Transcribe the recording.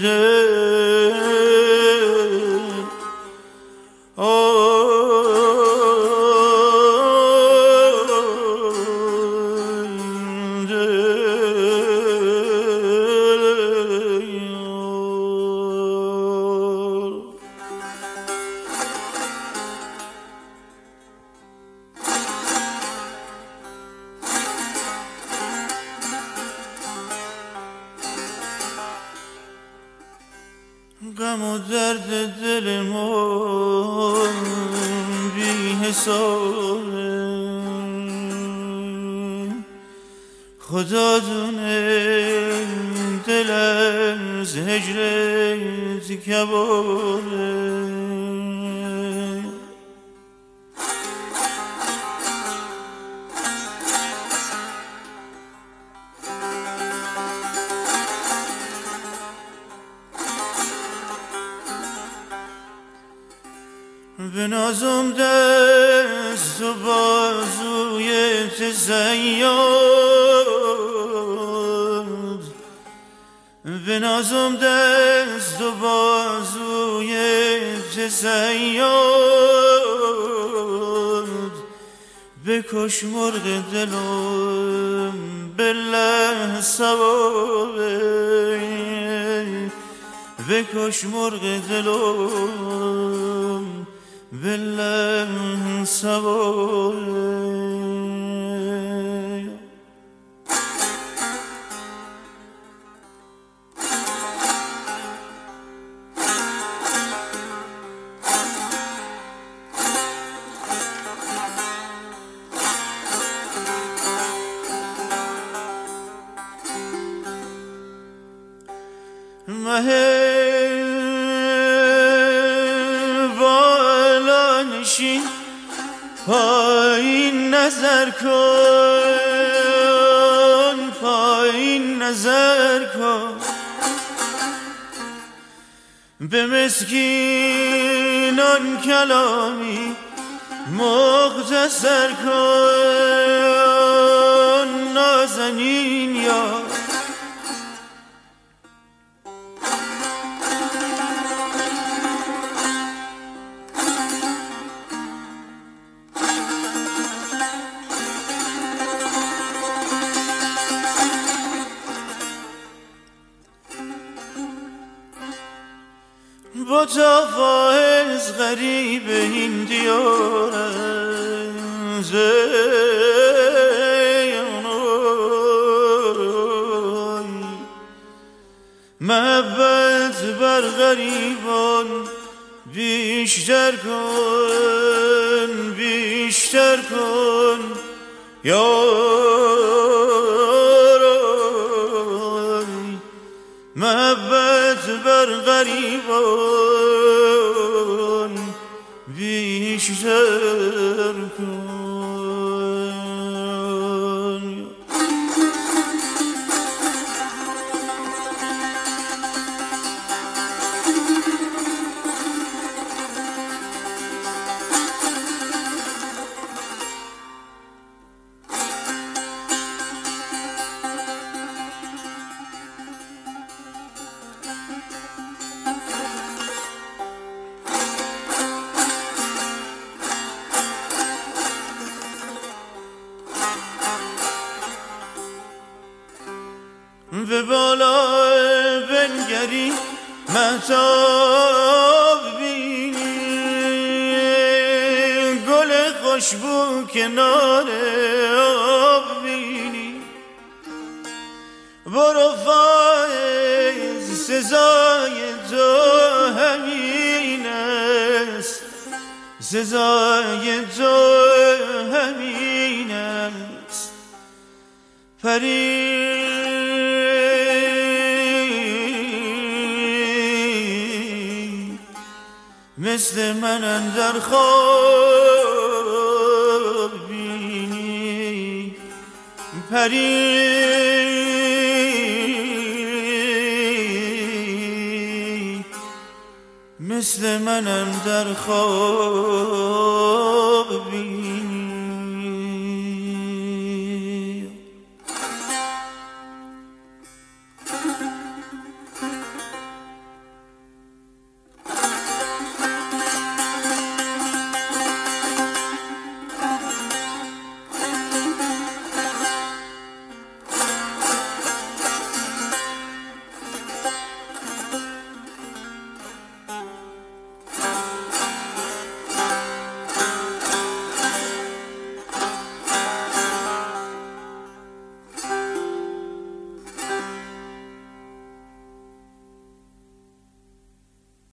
غم و درد دل ما بی حسابه، خدا دونه دل از هجرت کبابه. بنازم دست و بازویت زیاد، بنازم دست و بازویت زیاد، بکش مرغ دلم بالله ثوابه، بکش مرغ دلم بالله ثوابه. پایین نظر کن، پایین نظر کن، به مسکینان کلامی مختصر کن نازنین یار. با تا فائز غریب این دیار محبت بر غریبان بیشتر کن، بیشتر کن یارای، محبت بر غریبان بیشتر کن. به بالا بنگری مهتاب بینی، گل خوشبو کنار آب بینی، برو فایز سزای تو همین است، سزای تو همین است. پری مثل من اندر خواب بینی، پری مثل من اندر خواب بینی.